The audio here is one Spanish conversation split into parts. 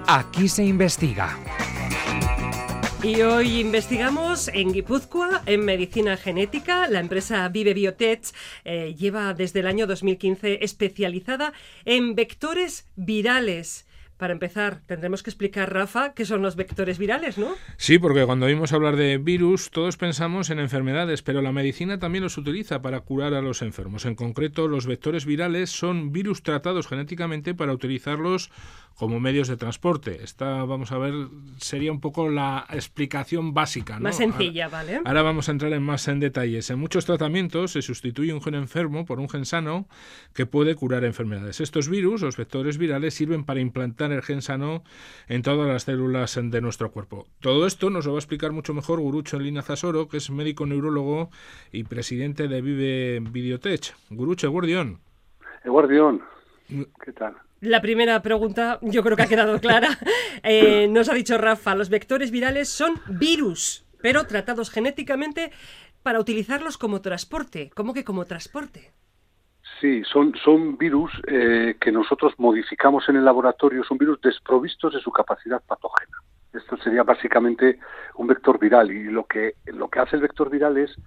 Aquí se investiga. Y hoy investigamos en Guipúzcoa, en medicina genética. La empresa Vive Biotech lleva desde el año 2015 especializada en vectores virales. Para empezar, tendremos que explicar, Rafa, qué son los vectores virales, ¿no? Sí, porque cuando oímos hablar de virus, todos pensamos en enfermedades, pero la medicina también los utiliza para curar a los enfermos. En concreto, los vectores virales son virus tratados genéticamente para utilizarlos como medios de transporte. Esta, vamos a ver, sería un poco la explicación básica, ¿no? Más sencilla, ¿vale? Ahora vamos a entrar en detalles. En muchos tratamientos se sustituye un gen enfermo por un gen sano que puede curar enfermedades. Estos virus, los vectores virales, sirven para implantar el gen sano en todas las células de nuestro cuerpo. Todo esto nos lo va a explicar mucho mejor Guruche Lina Zasoro, que es médico neurólogo y presidente de Vive Biotech. Guruche, Guardión. Guardión, ¿qué tal? La primera pregunta yo creo que ha quedado clara. Nos ha dicho Rafa, los vectores virales son virus, pero tratados genéticamente para utilizarlos como transporte. ¿Cómo que como transporte? Sí, son virus que nosotros modificamos en el laboratorio, son virus desprovistos de su capacidad patógena. Esto sería básicamente un vector viral, y lo que hace el vector viral es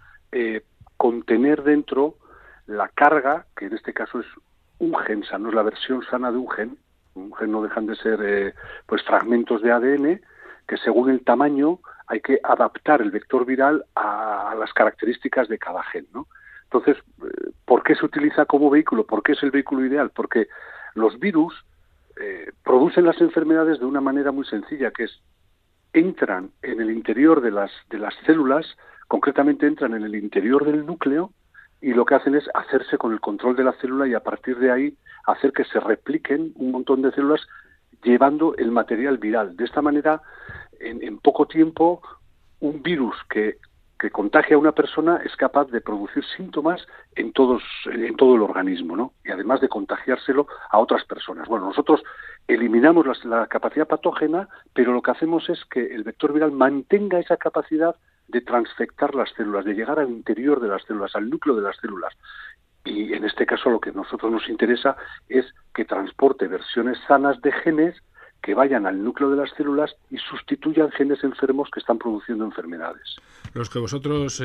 contener dentro la carga, que en este caso es un gen sano, es la versión sana de un gen. Un gen no dejan de ser pues fragmentos de ADN que según el tamaño hay que adaptar el vector viral a las características de cada gen, ¿no? Entonces, ¿por qué se utiliza como vehículo? ¿Por qué es el vehículo ideal? Porque los virus producen las enfermedades de una manera muy sencilla, que es entran en el interior de las células, concretamente entran en el interior del núcleo, y lo que hacen es hacerse con el control de la célula y a partir de ahí hacer que se repliquen un montón de células llevando el material viral. De esta manera, en poco tiempo, un virus que contagia a una persona es capaz de producir síntomas en todo el organismo, ¿no? Y además de contagiárselo a otras personas. Bueno, nosotros eliminamos la capacidad patógena, pero lo que hacemos es que el vector viral mantenga esa capacidad de transfectar las células, de llegar al interior de las células, al núcleo de las células. Y en este caso lo que a nosotros nos interesa es que transporte versiones sanas de genes que vayan al núcleo de las células y sustituyan genes enfermos que están produciendo enfermedades. Los que vosotros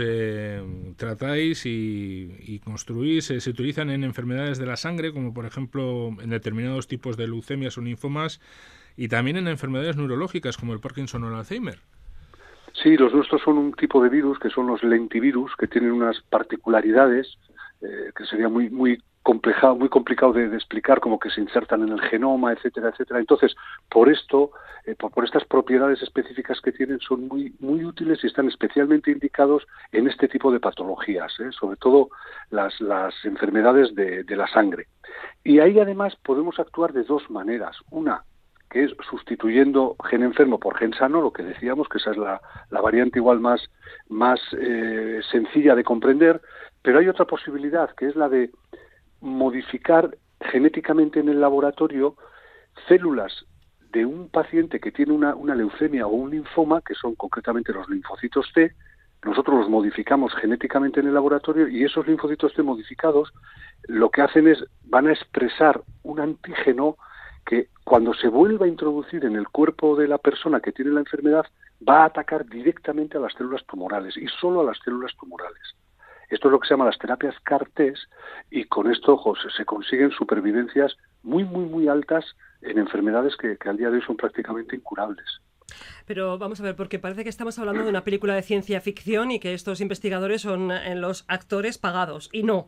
tratáis y construís se utilizan en enfermedades de la sangre, como por ejemplo en determinados tipos de leucemias o linfomas, y también en enfermedades neurológicas como el Parkinson o el Alzheimer. Sí, los nuestros son un tipo de virus que son los lentivirus, que tienen unas particularidades que sería muy complicado de explicar, como que se insertan en el genoma, etcétera, etcétera. Entonces, por esto, por estas propiedades específicas que tienen, son muy útiles y están especialmente indicados en este tipo de patologías, sobre todo las enfermedades de la sangre. Y ahí además podemos actuar de dos maneras. Una, que es sustituyendo gen enfermo por gen sano, lo que decíamos, que esa es la variante igual más sencilla de comprender, pero hay otra posibilidad, que es la de modificar genéticamente en el laboratorio células de un paciente que tiene una leucemia o un linfoma, que son concretamente los linfocitos T. Nosotros los modificamos genéticamente en el laboratorio y esos linfocitos T modificados lo que hacen es, van a expresar un antígeno que cuando se vuelva a introducir en el cuerpo de la persona que tiene la enfermedad va a atacar directamente a las células tumorales y solo a las células tumorales. Esto es lo que se llama las terapias CAR-T y con esto se consiguen supervivencias muy altas en enfermedades que al día de hoy son prácticamente incurables. Pero vamos a ver, porque parece que estamos hablando de una película de ciencia ficción y que estos investigadores son los actores pagados. Y no.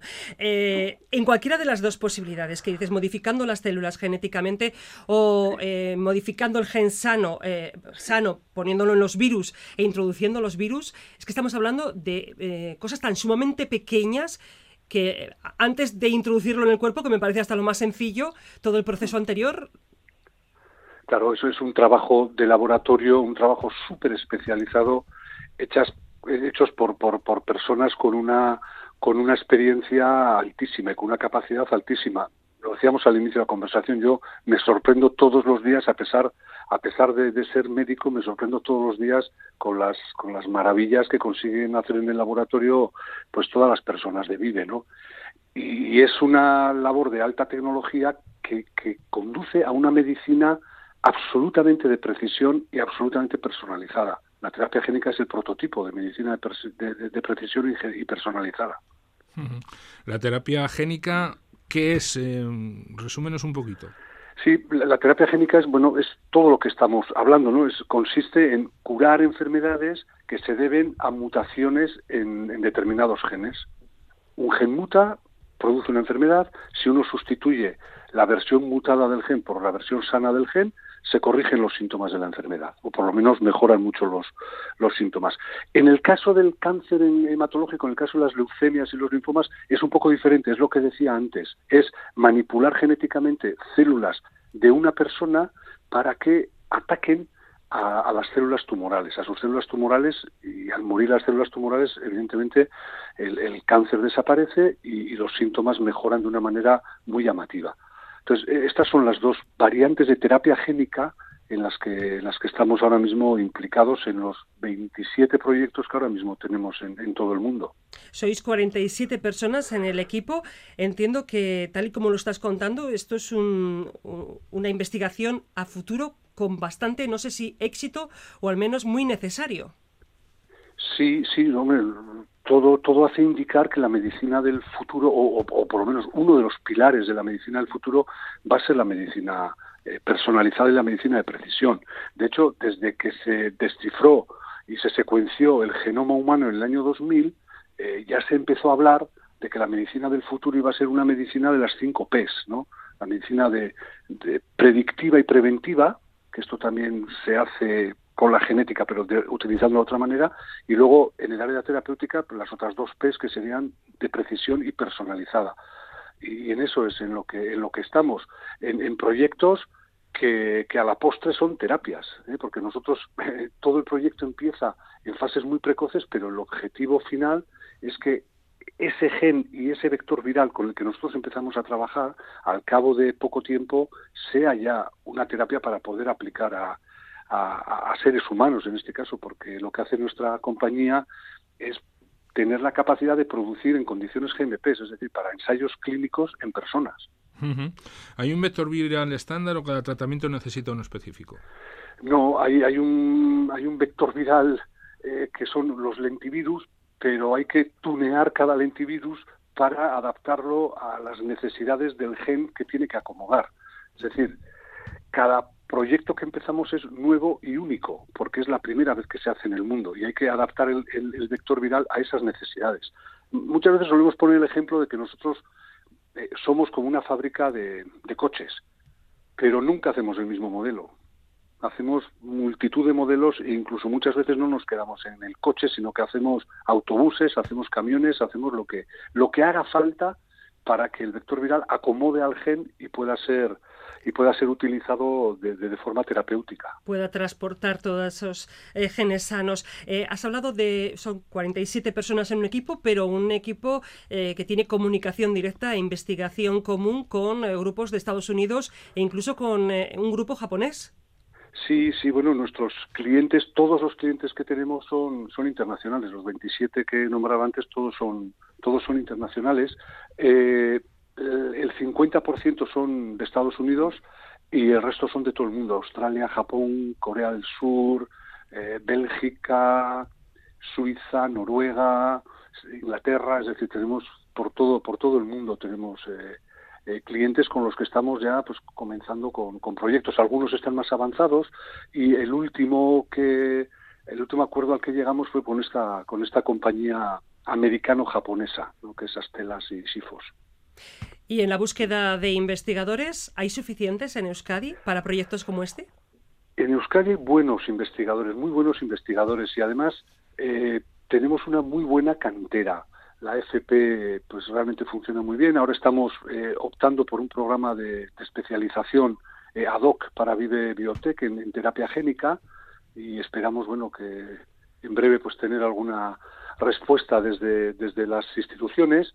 En cualquiera de las dos posibilidades que dices, modificando las células genéticamente o modificando el gen sano, poniéndolo en los virus e introduciendo los virus, es que estamos hablando de cosas tan sumamente pequeñas que antes de introducirlo en el cuerpo, que me parece hasta lo más sencillo, todo el proceso anterior. Claro, eso es un trabajo de laboratorio, un trabajo súper especializado, hechos por personas con una experiencia altísima y con una capacidad altísima. Lo decíamos al inicio de la conversación, yo me sorprendo todos los días, a pesar de ser médico, me sorprendo todos los días con las maravillas que consiguen hacer en el laboratorio pues todas las personas de Vive, ¿no? Y es una labor de alta tecnología que conduce a una medicina absolutamente de precisión y absolutamente personalizada. La terapia génica es el prototipo de medicina de precisión y personalizada. La terapia génica, ¿qué es? Resúmenos un poquito. Sí, la terapia génica es todo lo que estamos hablando, ¿no? Consiste en curar enfermedades que se deben a mutaciones en determinados genes. Un gen muta, produce una enfermedad. Si uno sustituye la versión mutada del gen por la versión sana del gen, se corrigen los síntomas de la enfermedad, o por lo menos mejoran mucho los síntomas. En el caso del cáncer hematológico, en el caso de las leucemias y los linfomas, es un poco diferente, es lo que decía antes, es manipular genéticamente células de una persona para que ataquen a las células tumorales, a sus células tumorales, y al morir las células tumorales, evidentemente, el cáncer desaparece y los síntomas mejoran de una manera muy llamativa. Entonces, estas son las dos variantes de terapia génica en las que estamos ahora mismo implicados en los 27 proyectos que ahora mismo tenemos en todo el mundo. Sois 47 personas en el equipo. Entiendo que, tal y como lo estás contando, esto es una investigación a futuro con bastante, no sé si éxito o al menos muy necesario. Sí, hombre, todo hace indicar que la medicina del futuro, o por lo menos uno de los pilares de la medicina del futuro, va a ser la medicina personalizada y la medicina de precisión. De hecho, desde que se descifró y se secuenció el genoma humano en el año 2000, ya se empezó a hablar de que la medicina del futuro iba a ser una medicina de las 5 Ps, ¿no? La medicina de predictiva y preventiva, que esto también se hace con la genética, pero utilizando de otra manera, y luego en el área terapéutica las otras 2 Ps, que serían de precisión y personalizada. Y en eso es en lo que estamos, en proyectos que a la postre son terapias, porque nosotros todo el proyecto empieza en fases muy precoces, pero el objetivo final es que ese gen y ese vector viral con el que nosotros empezamos a trabajar, al cabo de poco tiempo, sea ya una terapia para poder aplicar a seres humanos, en este caso, porque lo que hace nuestra compañía es tener la capacidad de producir en condiciones GMP, es decir, para ensayos clínicos en personas. ¿Hay un vector viral estándar o cada tratamiento necesita uno específico? No, hay un vector viral que son los lentivirus, pero hay que tunear cada lentivirus para adaptarlo a las necesidades del gen que tiene que acomodar. Es decir, cada proyecto que empezamos es nuevo y único, porque es la primera vez que se hace en el mundo y hay que adaptar el vector viral a esas necesidades. Muchas veces solemos poner el ejemplo de que nosotros somos como una fábrica de coches, pero nunca hacemos el mismo modelo. Hacemos multitud de modelos e incluso muchas veces no nos quedamos en el coche, sino que hacemos autobuses, hacemos camiones, hacemos lo que haga falta para que el vector viral acomode al gen y pueda ser utilizado de forma terapéutica. Pueda transportar todos esos genes sanos. Has hablado son 47 personas en un equipo, pero un equipo que tiene comunicación directa e investigación común con grupos de Estados Unidos e incluso con un grupo japonés. Sí, bueno, nuestros clientes, todos los clientes que tenemos son internacionales. Los 27 que nombraba antes, todos son internacionales. El 50% son de Estados Unidos y el resto son de todo el mundo. Australia, Japón, Corea del Sur, Bélgica, Suiza, Noruega, Inglaterra. Es decir, tenemos por todo el mundo tenemos clientes con los que estamos ya pues comenzando con proyectos. Algunos están más avanzados y el último acuerdo al que llegamos fue con esta compañía americano-japonesa, ¿no? Que es Astellas y Sifos. ¿Y en la búsqueda de investigadores hay suficientes en Euskadi para proyectos como este? En Euskadi hay buenos investigadores, muy buenos investigadores, y además tenemos una muy buena cantera. La FP pues realmente funciona muy bien. Ahora estamos optando por un programa de especialización ad hoc para Vive Biotech en terapia génica y esperamos que en breve pues tener alguna respuesta desde las instituciones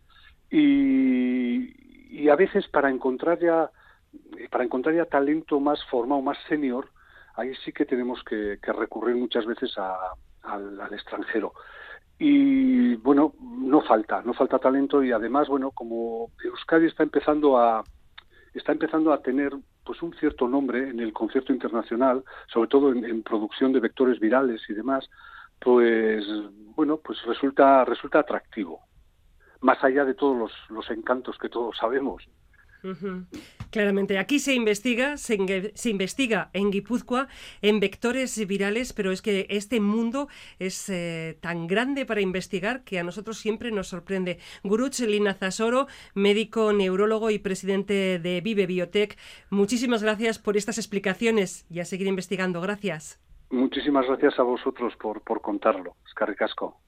y a veces para encontrar ya talento más formado, más senior, ahí sí que tenemos que recurrir muchas veces al extranjero. Y no falta talento y además como Euskadi está empezando a tener pues un cierto nombre en el concierto internacional, sobre todo en producción de vectores virales y demás, pues bueno, pues resulta atractivo, más allá de todos los encantos que todos sabemos. Uh-huh. Claramente, aquí se investiga en Guipúzcoa en vectores virales, pero es que este mundo es tan grande para investigar que a nosotros siempre nos sorprende. Guruch Linazasoro, médico, neurólogo y presidente de Vive Biotech, muchísimas gracias por estas explicaciones y a seguir investigando. Gracias. Muchísimas gracias a vosotros por contarlo. Eskerrik asko.